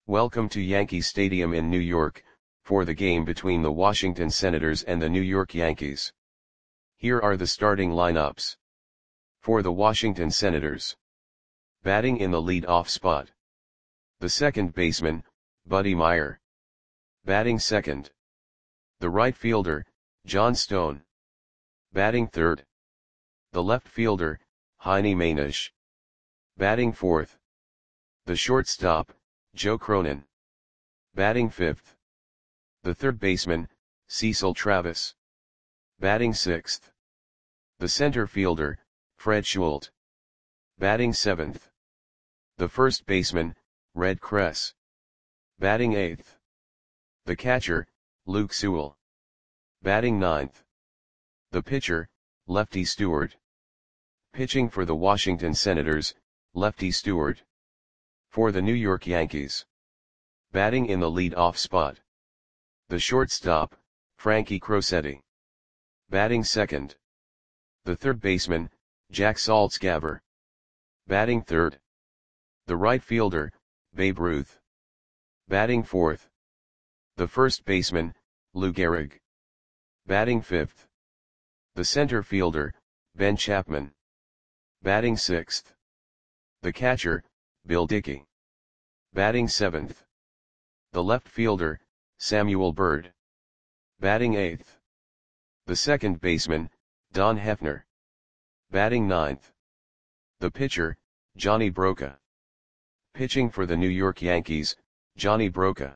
Welcome to Yankee Stadium in New York, for the game between the Washington Senators and the New York Yankees. Here are the starting lineups. For the Washington Senators. Batting in the lead-off spot. The second baseman, Buddy Myer. Batting second. The right fielder, John Stone. Batting third. The left fielder, Heine Maenisch. Batting fourth. The shortstop, Joe Cronin. Batting fifth. The third baseman, Cecil Travis. Batting sixth. The center fielder, Fred Schulte. Batting seventh. The first baseman, Red Kress. Batting eighth. The catcher, Luke Sewell. Batting ninth. The pitcher, Lefty Stewart. Pitching for the Washington Senators, Lefty Stewart. For the New York Yankees. Batting in the lead-off spot. The shortstop, Frankie Crosetti. Batting second. The third baseman, Jack Saltzgaver. Batting third. The right fielder, Babe Ruth. Batting fourth. The first baseman, Lou Gehrig. Batting fifth. The center fielder, Ben Chapman. Batting sixth. The catcher, Bill Dickey. Batting seventh. The left fielder, Samuel Byrd. Batting eighth. The second baseman, Don Hefner. Batting ninth. The pitcher, Johnny Broca. Pitching for the New York Yankees, Johnny Broca.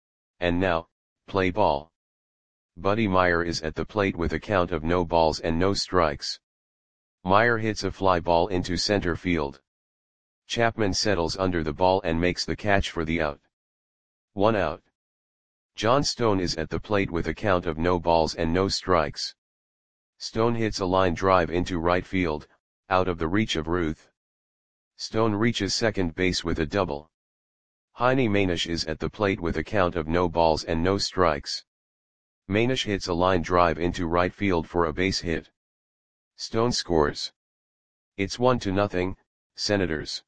And now, play ball. Buddy Myer is at the plate with a count of no balls and no strikes. Myer hits a fly ball into center field. Chapman settles under the ball and makes the catch for the out. 1 out. John Stone is at the plate with a count of no balls and no strikes. Stone hits a line drive into right field, out of the reach of Ruth. Stone reaches second base with a double. Heine Maenisch is at the plate with a count of no balls and no strikes. Maenisch hits a line drive into right field for a base hit. Stone scores. It's 1-0, Senators.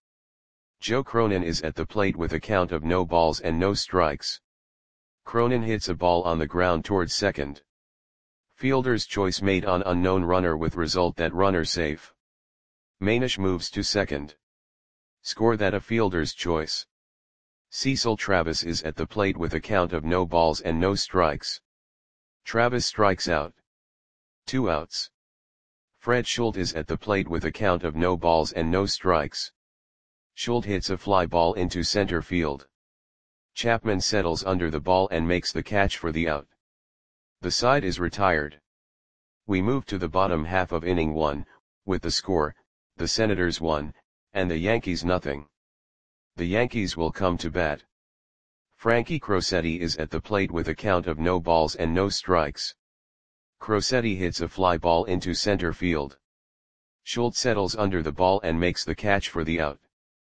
Joe Cronin is at the plate with a count of no balls and no strikes. Cronin hits a ball on the ground towards second. Fielder's choice made on unknown runner with result that runner safe. Maenisch moves to second. Score that a fielder's choice. Cecil Travis is at the plate with a count of no balls and no strikes. Travis strikes out. 2 outs. Fred Schulte is at the plate with a count of no balls and no strikes. Schulte hits a fly ball into center field. Chapman settles under the ball and makes the catch for the out. The side is retired. We move to the bottom half of inning 1, with the score, the Senators 1, and the Yankees 0. The Yankees will come to bat. Frankie Crosetti is at the plate with a count of no balls and no strikes. Crosetti hits a fly ball into center field. Schulte settles under the ball and makes the catch for the out.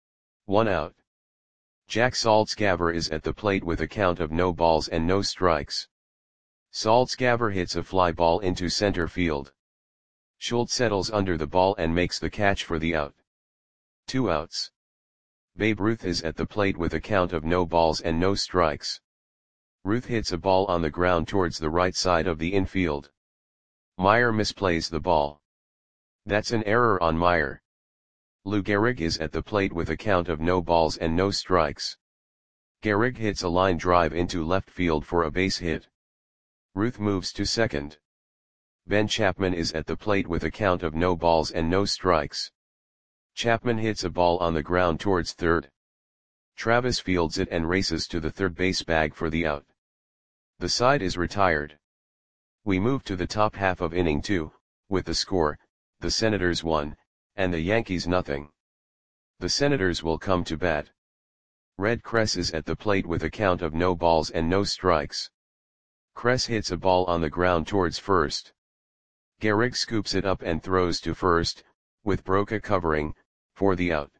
1 out. Jack Saltzgaver is at the plate with a count of no balls and no strikes. Saltzgaver hits a fly ball into center field. Schulte settles under the ball and makes the catch for the out. 2 outs. Babe Ruth is at the plate with a count of no balls and no strikes. Ruth hits a ball on the ground towards the right side of the infield. Myer misplays the ball. That's an error on Myer. Lou Gehrig is at the plate with a count of no balls and no strikes. Gehrig hits a line drive into left field for a base hit. Ruth moves to second. Ben Chapman is at the plate with a count of no balls and no strikes. Chapman hits a ball on the ground towards third. Travis fields it and races to the third base bag for the out. The side is retired. We move to the top half of inning 2, with the score, the Senators 1, and the Yankees 0. The Senators will come to bat. Red Kress is at the plate with a count of no balls and no strikes. Kress hits a ball on the ground towards first. Gehrig scoops it up and throws to first, with Broca covering, for the out.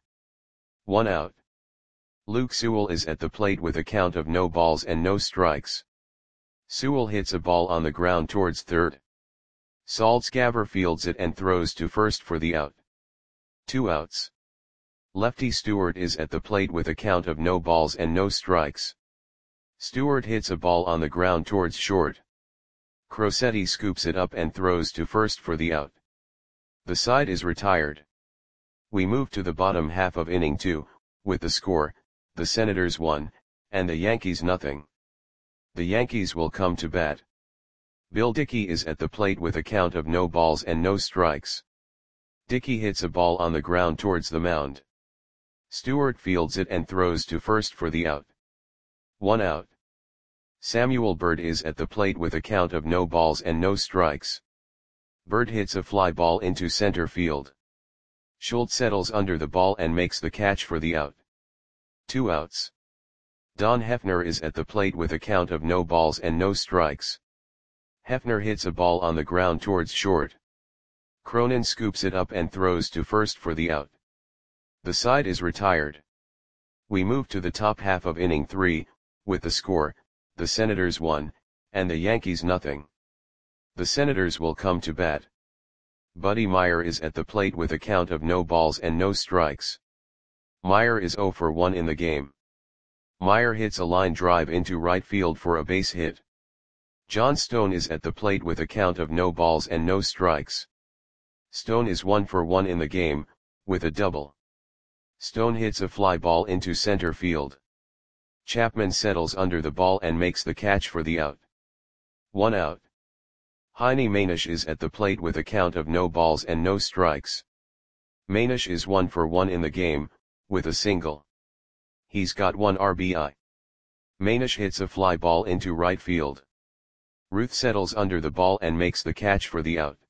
1 out. Luke Sewell is at the plate with a count of no balls and no strikes. Sewell hits a ball on the ground towards third. Saltzgaver fields it and throws to first for the out. 2 outs. Lefty Stewart is at the plate with a count of no balls and no strikes. Stewart hits a ball on the ground towards short. Crosetti scoops it up and throws to first for the out. The side is retired. We move to the bottom half of inning 2, with the score, the Senators 1, and the Yankees nothing. The Yankees will come to bat. Bill Dickey is at the plate with a count of no balls and no strikes. Dickey hits a ball on the ground towards the mound. Stewart fields it and throws to first for the out. 1 out. Samuel Bird is at the plate with a count of no balls and no strikes. Bird hits a fly ball into center field. Schultz settles under the ball and makes the catch for the out. 2 outs. Don Hefner is at the plate with a count of no balls and no strikes. Hefner hits a ball on the ground towards short. Cronin scoops it up and throws to first for the out. The side is retired. We move to the top half of inning 3, with the score, the Senators 1, and the Yankees nothing. The Senators will come to bat. Buddy Meyer is at the plate with a count of no balls and no strikes. Meyer is 0 for 1 in the game. Meyer hits a line drive into right field for a base hit. John Stone is at the plate with a count of no balls and no strikes. Stone is 1 for 1 in the game, with a double. Stone hits a fly ball into center field. Chapman settles under the ball and makes the catch for the out. 1 out. Heine Manish is at the plate with a count of no balls and no strikes. Manish is 1 for 1 in the game, with a single. He's got 1 RBI. Manish hits a fly ball into right field. Ruth settles under the ball and makes the catch for the out.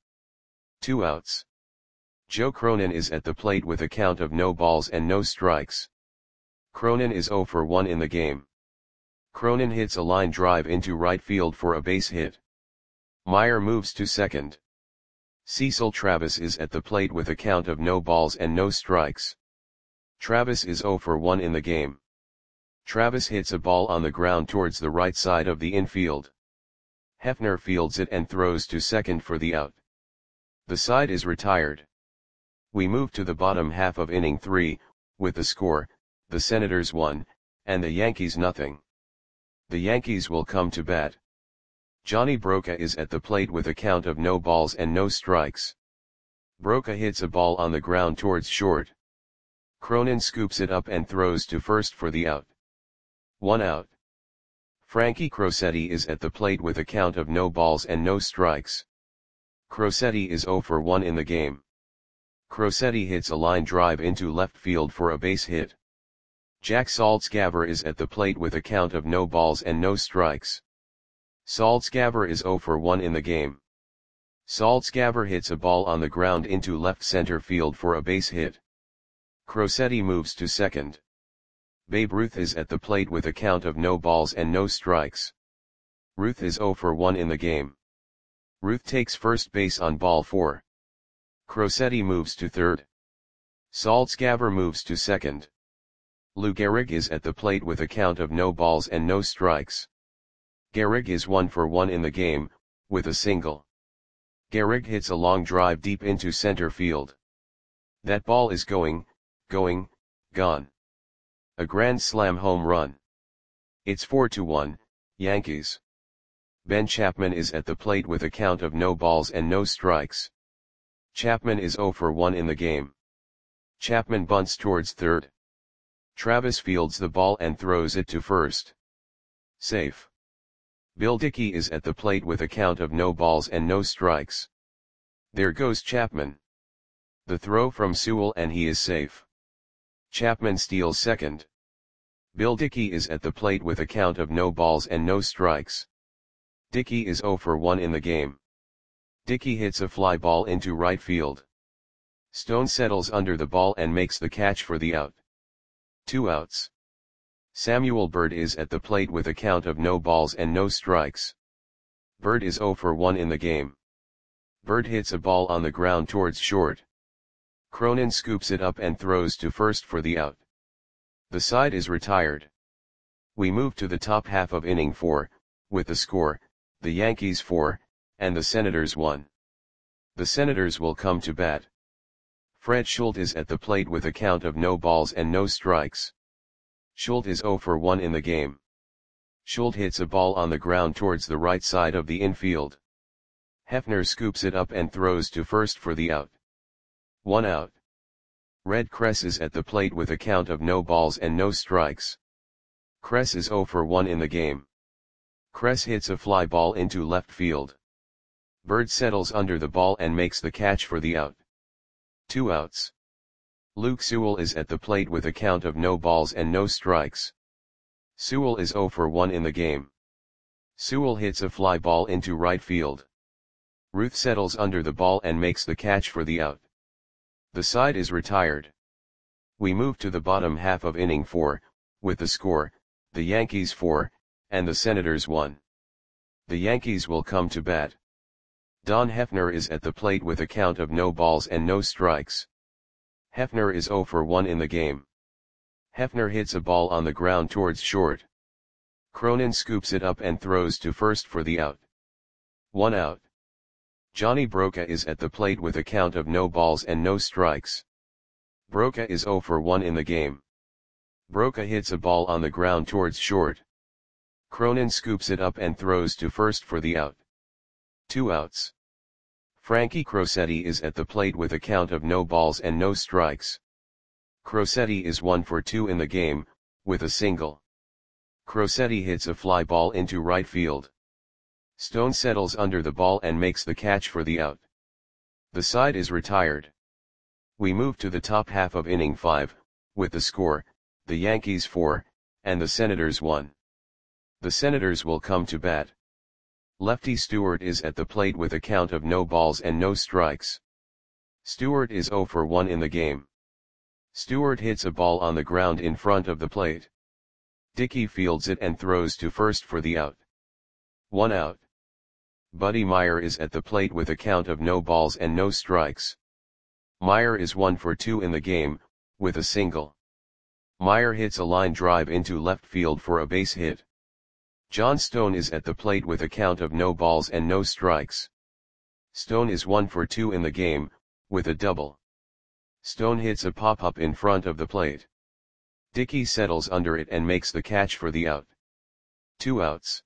2 outs. Joe Cronin is at the plate with a count of no balls and no strikes. Cronin is 0 for 1 in the game. Cronin hits a line drive into right field for a base hit. Meyer moves to second. Cecil Travis is at the plate with a count of no balls and no strikes. Travis is 0 for 1 in the game. Travis hits a ball on the ground towards the right side of the infield. Hefner fields it and throws to second for the out. The side is retired. We move to the bottom half of inning 3, with the score, the Senators 1, and the Yankees nothing. The Yankees will come to bat. Johnny Broca is at the plate with a count of no balls and no strikes. Broca hits a ball on the ground towards short. Cronin scoops it up and throws to first for the out. 1 out. Frankie Crosetti is at the plate with a count of no balls and no strikes. Crosetti is 0 for 1 in the game. Crosetti hits a line drive into left field for a base hit. Jack Saltzgaver is at the plate with a count of no balls and no strikes. Saltzgaver is 0 for 1 in the game. Saltzgaver hits a ball on the ground into left center field for a base hit. Crosetti moves to second. Babe Ruth is at the plate with a count of no balls and no strikes. Ruth is 0 for 1 in the game. Ruth takes first base on ball 4. Crosetti moves to third. Saltzgaver moves to second. Lou Gehrig is at the plate with a count of no balls and no strikes. Gehrig is 1 for 1 in the game, with a single. Gehrig hits a long drive deep into center field. That ball is gone. A grand slam home run. It's 4-1, Yankees. Ben Chapman is at the plate with a count of no balls and no strikes. Chapman is 0 for 1 in the game. Chapman bunts towards third. Travis fields the ball and throws it to first. Safe. Bill Dickey is at the plate with a count of no balls and no strikes. There goes Chapman. The throw from Sewell and he is safe. Chapman steals second. Bill Dickey is at the plate with a count of no balls and no strikes. Dickey is 0 for 1 in the game. Dickey hits a fly ball into right field. Stone settles under the ball and makes the catch for the out. 2 outs. Samuel Bird is at the plate with a count of no balls and no strikes. Bird is 0 for 1 in the game. Bird hits a ball on the ground towards short. Cronin scoops it up and throws to first for the out. The side is retired. We move to the top half of inning 4, with the score, the Yankees 4, and the Senators 1. The Senators will come to bat. Fred Schultz is at the plate with a count of no balls and no strikes. Schultz is 0 for 1 in the game. Schultz hits a ball on the ground towards the right side of the infield. Hefner scoops it up and throws to first for the out. 1 out. Red Kress is at the plate with a count of no balls and no strikes. Kress is 0 for 1 in the game. Kress hits a fly ball into left field. Bird settles under the ball and makes the catch for the out. 2 outs. Luke Sewell is at the plate with a count of no balls and no strikes. Sewell is 0 for 1 in the game. Sewell hits a fly ball into right field. Ruth settles under the ball and makes the catch for the out. The side is retired. We move to the bottom half of inning 4, with the score, the Yankees 4, and the Senators 1. The Yankees will come to bat. Don Hefner is at the plate with a count of no balls and no strikes. Hefner is 0 for 1 in the game. Hefner hits a ball on the ground towards short. Cronin scoops it up and throws to first for the out. 1 out. Johnny Broca is at the plate with a count of no balls and no strikes. Broca is 0 for 1 in the game. Broca hits a ball on the ground towards short. Cronin scoops it up and throws to first for the out. 2 outs. Frankie Crosetti is at the plate with a count of no balls and no strikes. Crosetti is 1 for 2 in the game, with a single. Crosetti hits a fly ball into right field. Stone settles under the ball and makes the catch for the out. The side is retired. We move to the top half of inning 5, with the score, the Yankees 4, and the Senators 1. The Senators will come to bat. Lefty Stewart is at the plate with a count of no balls and no strikes. Stewart is 0 for 1 in the game. Stewart hits a ball on the ground in front of the plate. Dickey fields it and throws to first for the out. 1 out. Buddy Meyer is at the plate with a count of no balls and no strikes. Meyer is 1 for 2 in the game, with a single. Meyer hits a line drive into left field for a base hit. John Stone is at the plate with a count of no balls and no strikes. Stone is 1 for 2 in the game, with a double. Stone hits a pop-up in front of the plate. Dickey settles under it and makes the catch for the out. 2 outs.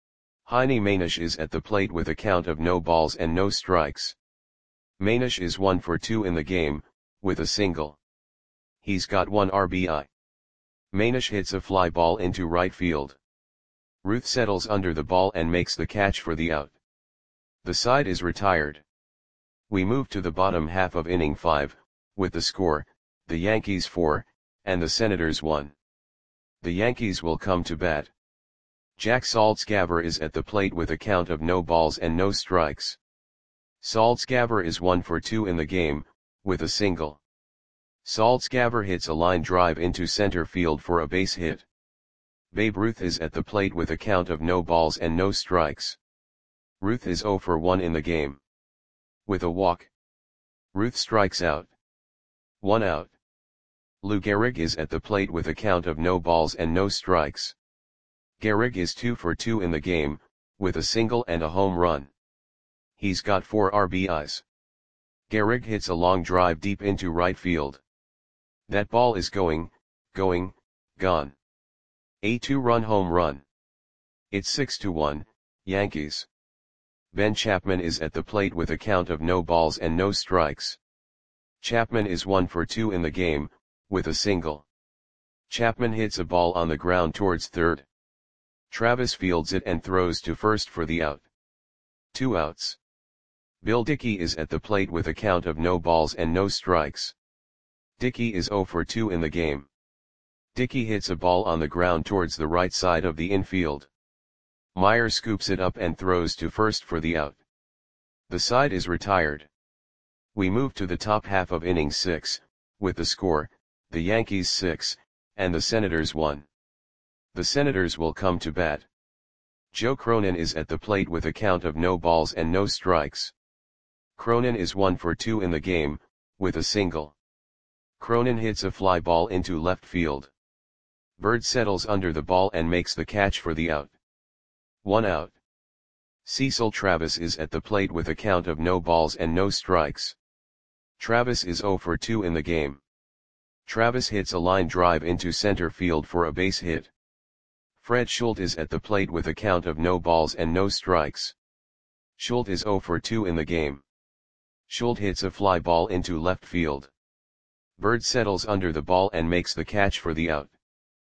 Heine Manish is at the plate with a count of no balls and no strikes. Manish is 1 for 2 in the game, with a single. He's got 1 RBI. Manish hits a fly ball into right field. Ruth settles under the ball and makes the catch for the out. The side is retired. We move to the bottom half of inning 5, with the score, the Yankees 4, and the Senators 1. The Yankees will come to bat. Jack Saltzgaver is at the plate with a count of no balls and no strikes. Saltzgaver is 1 for 2 in the game, with a single. Saltzgaver hits a line drive into center field for a base hit. Babe Ruth is at the plate with a count of no balls and no strikes. Ruth is 0 for 1 in the game. With a walk. Ruth strikes out. 1 out. Lou Gehrig is at the plate with a count of no balls and no strikes. Gehrig is 2 for 2 in the game, with a single and a home run. He's got 4 RBIs. Gehrig hits a long drive deep into right field. That ball is going, gone. A 2-run home run. It's 6-1, Yankees. Ben Chapman is at the plate with a count of no balls and no strikes. Chapman is 1 for 2 in the game, with a single. Chapman hits a ball on the ground towards third. Travis fields it and throws to first for the out. 2 outs. Bill Dickey is at the plate with a count of no balls and no strikes. Dickey is 0 for 2 in the game. Dickey hits a ball on the ground towards the right side of the infield. Meyer scoops it up and throws to first for the out. The side is retired. We move to the top half of inning 6, with the score, the Yankees 6, and the Senators 1. The Senators will come to bat. Joe Cronin is at the plate with a count of no balls and no strikes. Cronin is 1 for 2 in the game, with a single. Cronin hits a fly ball into left field. Bird settles under the ball and makes the catch for the out. 1 out. Cecil Travis is at the plate with a count of no balls and no strikes. Travis is 0 for 2 in the game. Travis hits a line drive into center field for a base hit. Fred Schulte is at the plate with a count of no balls and no strikes. Schulte is 0 for 2 in the game. Schulte hits a fly ball into left field. Bird settles under the ball and makes the catch for the out.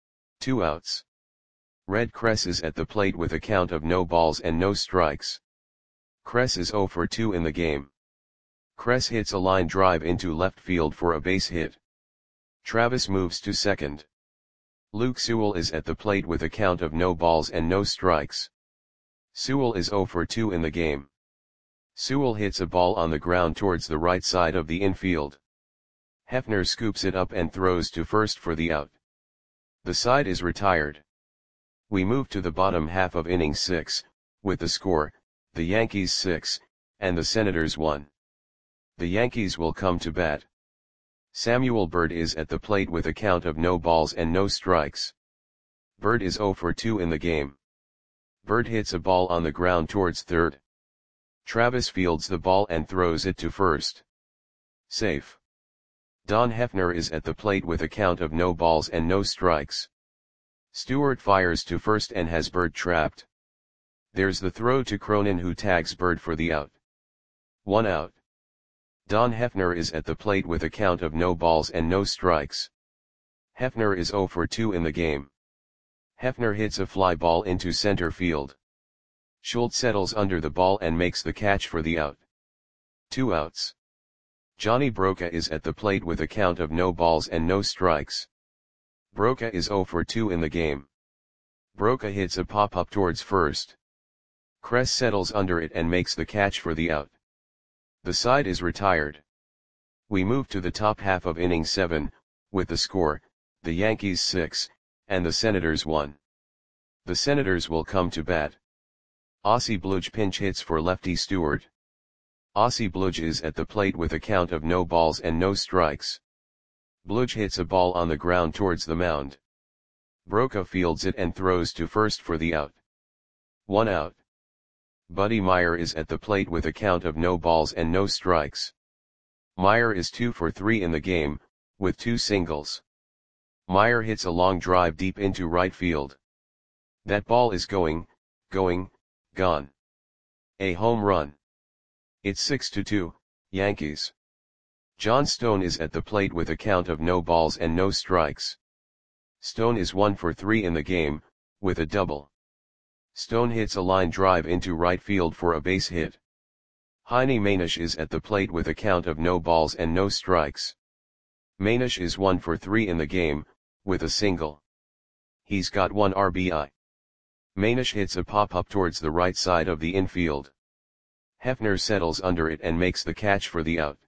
2 outs. Red Kress is at the plate with a count of no balls and no strikes. Kress is 0 for 2 in the game. Kress hits a line drive into left field for a base hit. Travis moves to second. Luke Sewell is at the plate with a count of no balls and no strikes. Sewell is 0 for 2 in the game. Sewell hits a ball on the ground towards the right side of the infield. Hefner scoops it up and throws to first for the out. The side is retired. We move to the bottom half of inning 6, with the score, the Yankees 6, and the Senators 1. The Yankees will come to bat. Samuel Bird is at the plate with a count of no balls and no strikes. Bird is 0 for 2 in the game. Bird hits a ball on the ground towards third. Travis fields the ball and throws it to first. Safe. Don Hefner is at the plate with a count of no balls and no strikes. Stewart fires to first and has Bird trapped. There's the throw to Cronin, who tags Bird for the out. 1 out. Don Hefner is at the plate with a count of no balls and no strikes. Hefner is 0 for 2 in the game. Hefner hits a fly ball into center field. Schulte settles under the ball and makes the catch for the out. 2 outs. Johnny Broca is at the plate with a count of no balls and no strikes. Broca is 0 for 2 in the game. Broca hits a pop-up towards first. Kress settles under it and makes the catch for the out. The side is retired. We move to the top half of inning 7, with the score, the Yankees 6, and the Senators 1. The Senators will come to bat. Ossie Bluge pinch hits for lefty Stewart. Ossie Bluge is at the plate with a count of no balls and no strikes. Bluge hits a ball on the ground towards the mound. Broca fields it and throws to first for the out. 1 out. Buddy Meyer is at the plate with a count of no balls and no strikes. Meyer is 2 for 3 in the game, with 2 singles. Meyer hits a long drive deep into right field. That ball is going, gone. A home run. It's 6-2, Yankees. John Stone is at the plate with a count of no balls and no strikes. Stone is 1 for 3 in the game, with a double. Stone hits a line drive into right field for a base hit. Heine Manish is at the plate with a count of no balls and no strikes. Manish is 1 for 3 in the game, with a single. He's got 1 RBI. Manish hits a pop-up towards the right side of the infield. Hefner settles under it and makes the catch for the out.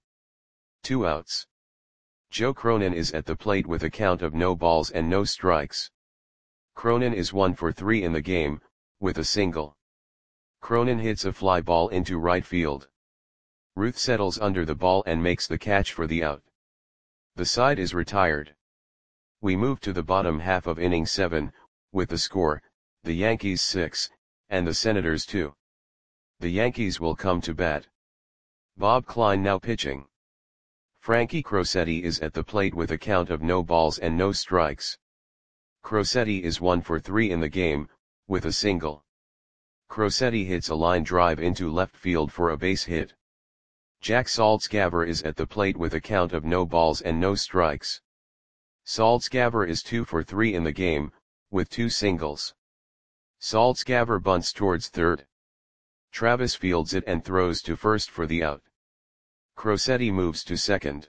2 outs. Joe Cronin is at the plate with a count of no balls and no strikes. Cronin is 1 for 3 in the game, with a single. Cronin hits a fly ball into right field. Ruth settles under the ball and makes the catch for the out. The side is retired. We move to the bottom half of inning 7, with the score, the Yankees 6, and the Senators 2. The Yankees will come to bat. Bob Klein now pitching. Frankie Crosetti is at the plate with a count of no balls and no strikes. Crosetti is 1 for 3 in the game, with a single. Crosetti hits a line drive into left field for a base hit. Jack Saltzgaver is at the plate with a count of no balls and no strikes. Saltzgaver is 2 for 3 in the game, with 2 singles. Saltzgaver bunts towards third. Travis fields it and throws to first for the out. Crosetti moves to second.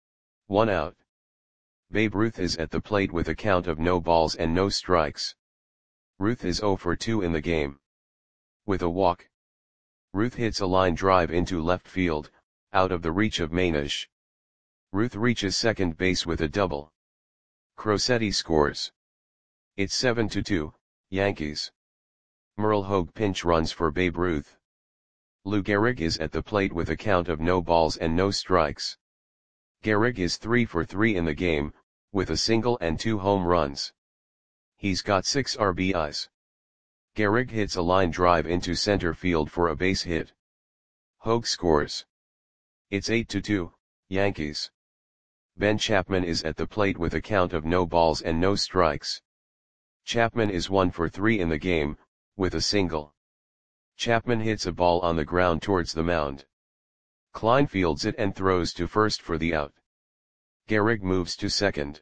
1 out. Babe Ruth is at the plate with a count of no balls and no strikes. Ruth is 0 for 2 in the game. With a walk. Ruth hits a line drive into left field, out of the reach of Manish. Ruth reaches second base with a double. Crosetti scores. It's 7-2, Yankees. Merle Hogue pinch runs for Babe Ruth. Lou Gehrig is at the plate with a count of no balls and no strikes. Gehrig is 3 for 3 in the game, with a single and 2 home runs. He's got 6 RBIs. Gehrig hits a line drive into center field for a base hit. Hogue scores. It's 8-2, Yankees. Ben Chapman is at the plate with a count of no balls and no strikes. Chapman is 1 for 3 in the game, with a single. Chapman hits a ball on the ground towards the mound. Klein fields it and throws to first for the out. Gehrig moves to second.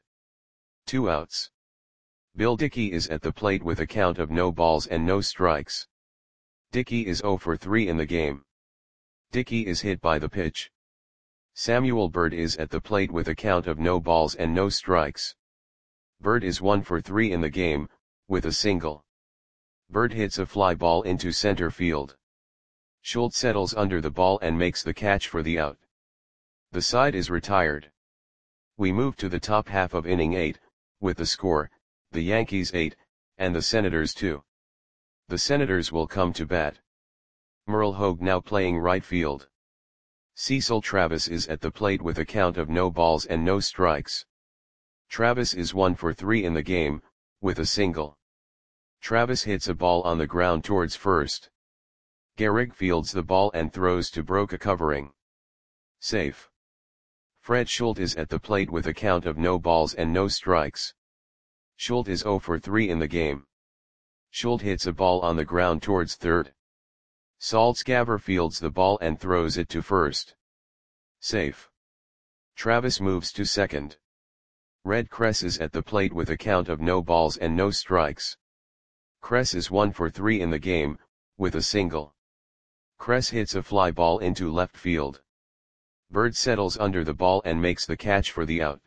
2 outs. Bill Dickey is at the plate with a count of no balls and no strikes. Dickey is 0 for 3 in the game. Dickey is hit by the pitch. Samuel Bird is at the plate with a count of no balls and no strikes. Bird is 1 for 3 in the game, with a single. Bird hits a fly ball into center field. Schultz settles under the ball and makes the catch for the out. The side is retired. We move to the top half of inning 8, with the score, the Yankees 8, and the Senators 2. The Senators will come to bat. Merle Hogue now playing right field. Cecil Travis is at the plate with a count of no balls and no strikes. Travis is 1 for 3 in the game, with a single. Travis hits a ball on the ground towards first. Gehrig fields the ball and throws to Broca covering. Safe. Fred Schultz is at the plate with a count of no balls and no strikes. Schultz is 0 for 3 in the game. Schultz hits a ball on the ground towards third. Saltzgaver fields the ball and throws it to first. Safe. Travis moves to second. Red Kress is at the plate with a count of no balls and no strikes. Kress is 1 for 3 in the game, with a single. Kress hits a fly ball into left field. Bird settles under the ball and makes the catch for the out.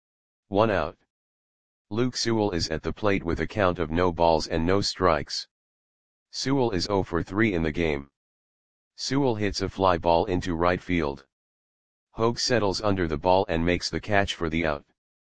1 out. Luke Sewell is at the plate with a count of no balls and no strikes. Sewell is 0 for 3 in the game. Sewell hits a fly ball into right field. Hogue settles under the ball and makes the catch for the out.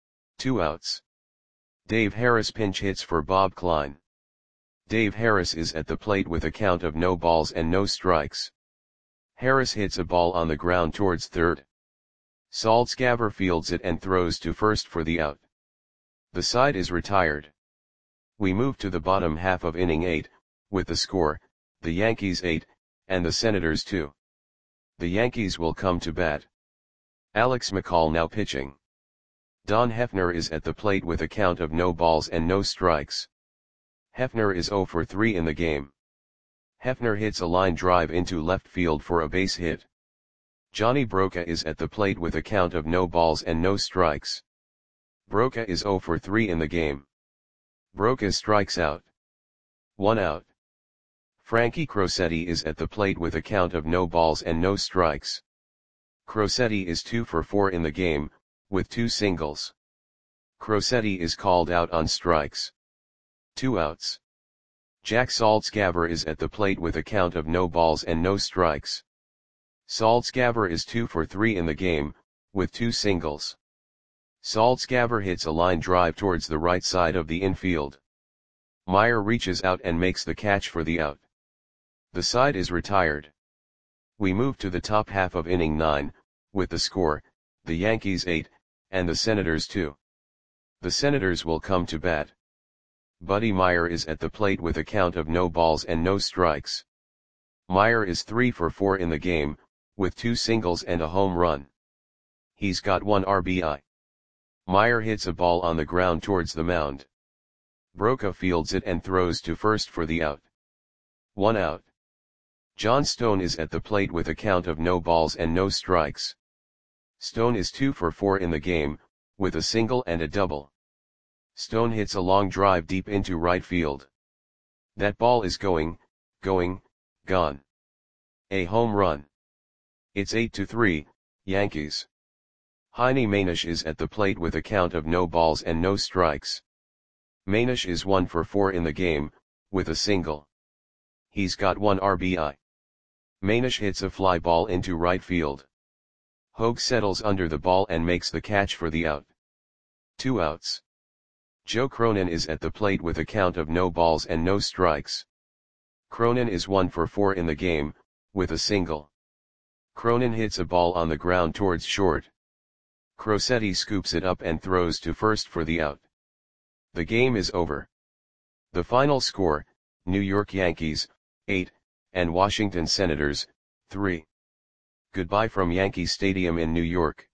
2 outs. Dave Harris pinch hits for Bob Klein. Dave Harris is at the plate with a count of no balls and no strikes. Harris hits a ball on the ground towards third. Saltzgaver fields it and throws to first for the out. The side is retired. We move to the bottom half of inning 8, with the score, the Yankees 8, and the Senators 2. The Yankees will come to bat. Alex McCall now pitching. Don Hefner is at the plate with a count of no balls and no strikes. Hefner is 0 for 3 in the game. Hefner hits a line drive into left field for a base hit. Johnny Broca is at the plate with a count of no balls and no strikes. Broca is 0 for 3 in the game. Broca strikes out. 1 out. Frankie Crosetti is at the plate with a count of no balls and no strikes. Crosetti is 2 for 4 in the game, with 2 singles. Crosetti is called out on strikes. 2 outs. Jack Saltzgaver is at the plate with a count of no balls and no strikes. Saltzgaver is 2 for 3 in the game, with 2 singles. Saltzgaver hits a line drive towards the right side of the infield. Meyer reaches out and makes the catch for the out. The side is retired. We move to the top half of inning 9, with the score, the Yankees 8, and the Senators 2. The Senators will come to bat. Buddy Meyer is at the plate with a count of no balls and no strikes. Meyer is 3 for 4 in the game, with 2 singles and a home run. He's got 1 RBI. Meyer hits a ball on the ground towards the mound. Broca fields it and throws to first for the out. 1 out. John Stone is at the plate with a count of no balls and no strikes. Stone is 2 for 4 in the game, with a single and a double. Stone hits a long drive deep into right field. That ball is gone. A home run. It's 8-3, Yankees. Heine Manish is at the plate with a count of no balls and no strikes. Manish is 1 for 4 in the game, with a single. He's got 1 RBI. Manish hits a fly ball into right field. Hogue settles under the ball and makes the catch for the out. 2 outs. Joe Cronin is at the plate with a count of no balls and no strikes. Cronin is 1 for 4 in the game, with a single. Cronin hits a ball on the ground towards short. Crosetti scoops it up and throws to first for the out. The game is over. The final score, New York Yankees, 8, and Washington Senators, 3. Goodbye from Yankee Stadium in New York.